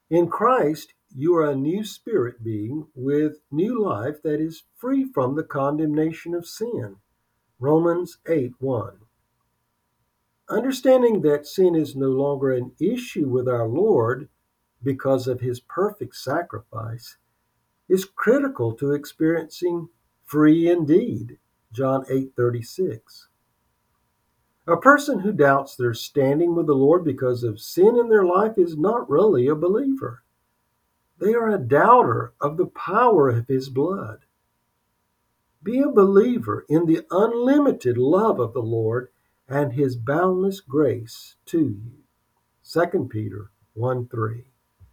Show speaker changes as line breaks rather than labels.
In Christ, you are a new spirit being with new life that is free from the condemnation of sin. Romans 8:1. Understanding that sin is no longer an issue with our Lord because of his perfect sacrifice is critical to experiencing free indeed. John 8:36. A person who doubts their standing with the Lord because of sin in their life is not really a believer. They are a doubter of the power of his blood. Be a believer in the unlimited love of the Lord and his boundless grace to you. 2 Peter 1:3.